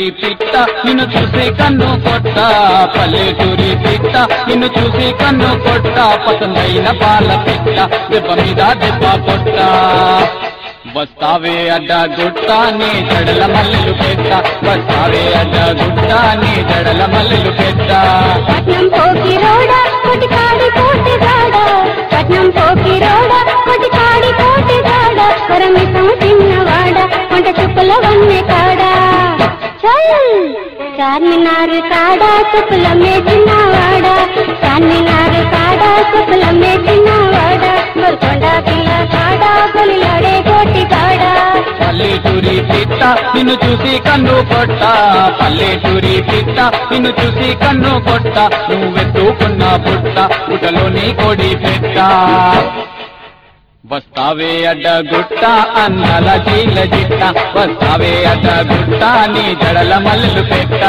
పల్లెటూరి పిట్ట నిన్ను చూసి కన్ను కొట్ట, పల్లెటూరి పిట్ట నిన్ను చూసి కన్ను కొట్ట, పసందైన పాల పిట్ట దెబ్బ మీద దెబ్బ కొట్ట. వస్తావే అడ్డ గుట్ట నీ జడల మల్లెలు పెట్ట, వస్తావే అడ్డ గుట్ట నీ జడల మల్లెలు పెట్ట. పట్నం పోకి రోడా కొటికాడి కోటి దాడా, పట్నం పోకి రోడా కొటికాడి కోటి దాడా, పరమితం చిన్నవాడ వంట చుక్కల వన్నె కాడా. చల్ చార్మినార్ కాడా చుక్కల మేచినవాడ, చార్మినార్ కాడా చుక్కల మేచినవాడ, గోల్కొండ పిల్ల కాడా గొలిలాడే కోటి కాడా. పల్లెటూరి పిట్ట నిన్ను చూసి కన్ను కొట్ట, పల్లెటూరి పిట్ట నిన్ను చూసి కన్ను కొట్ట, నువ్వెత్తుకున్న బుట్ట బుట్టలోని కొడి పెట్ట. వస్తావే అడ్డ గుట్ట అన్నల జీల జిట్ట, వస్తావే అడ్డ గుట్ట నీ జడల మల్లెలు పెట్ట.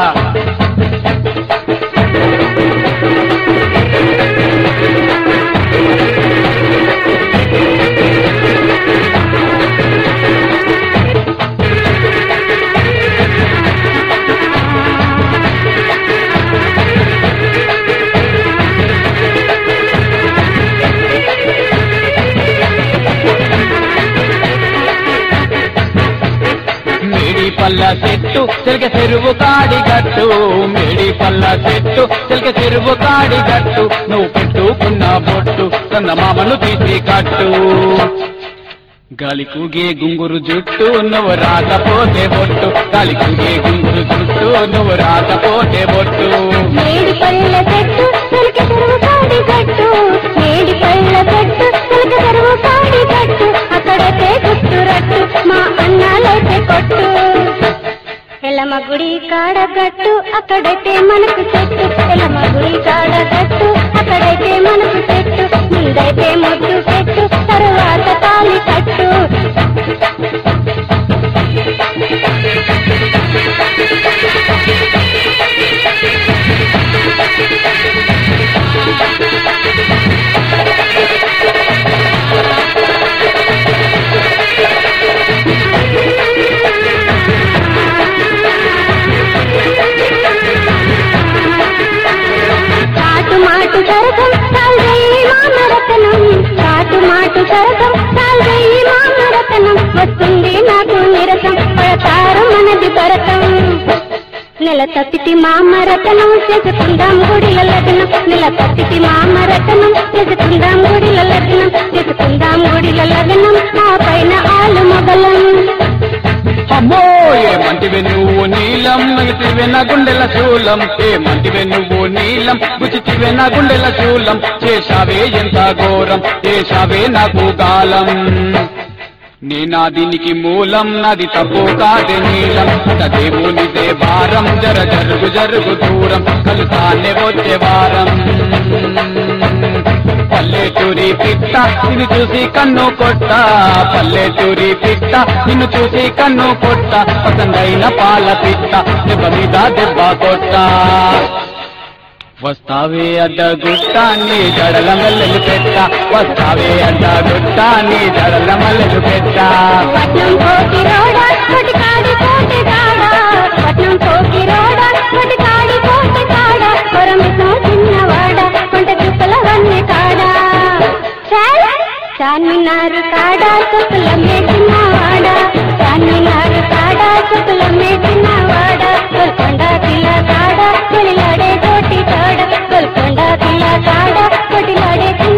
మేడి పల్ల చెట్టు చెలక చెరువు కాడి గట్టు, మేడి పల్ల చెట్టు చెలక చెరువు కాడి గట్టు, నువ్వు పెట్టుకున్న బొట్టు చందమామను తీసి కట్టు. గాలి కూగే గుంగురు జుట్టు నువ్వు రాకపోతే బొట్టు, గాలి కూగే గుంగురు జుట్టు నువ్వు రాకపోతే బొట్టు. మేడి పళ్ళ చెట్టు చెలక చెరువు కాడి గట్టు, మేడి పళ్ళ చెట్టు చెలక చెరువు కాడి గట్టు, అక్కడైతే గుట్టు రట్టు మా అన్నాలైతే కొట్టు. ఎలమ గుడి కాడ గట్టు అక్కడైతే మనకు చెట్టు, ఎలమ గుడి కాడ గట్టు అక్కడైతే మనకు చెట్టు, ముందైతే ముద్దు పెట్టు తరువాత తాళి కట్టు. మాటు సరసం సాల్వేయి మామరతనం, కాటు మాటు సరసం సాల్వేయి మామరతనం, వస్తుంది నాకు నిరసం పడతారు మనది భరతం. నెల తప్పితి మామరతనం చేసుకుందాం గుడిల లగ్నం, నెల తప్పితి మామరతనం చేసుకుందాం గుడిల లగ్నం, చేసుకుందాం గుడిల లగ్నం ఆ పైన ఆలు మొగలం. అమ్మో ఏమంటివే నువ్వు నీలం నగితివే నా గుండెల శూలం, ఏమంటివే నువ్వు నీలం గుచితివే నా గుండెల శూలం, చేశావే ఎంత ఘోరం చేశావే నాకు గాలం. నీ నా దీనికి మూలం నాది తప్పు కాదే నీలం, దేవునిదే భారం జర జరుగు జరుగు దూరం కలుతానే వచ్చే వారం. పల్లెటూరి పిట్ట నిన్ను చూసి కన్ను కొట్ట, పల్లెటూరి పిట్ట నిన్ను చూసి కన్ను కొట్ట, పసందైన పాల పిట్ట దెబ్బ మీద దెబ్బ కొట్ట. వస్తావే అడ్డ గుట్ట నీ జడల మల్లెలు పెట్ట, వస్తావే అడ్డ గుట్ట నీ జడల మల్లెలు పెట్ట. పట్నం పోకి రోడా కొటికాడి కోటి దాడా, పట్నం పోకి రోడా కొటికాడి కోటి దాడా, పరమితం చిన్నవాడ కొంట చుక్కల వన్నె కాడా. చార్మినార్ కాడా చుక్కల మేచినవాడ, చార్మినార్ కాడా చుక్కల మేచినవాడ, గోల్కొండ పిల్ల కాడా కొలిలాడే కోటి కాడ, గోల్కొండ పిల్ల కాడా కొటిలాడే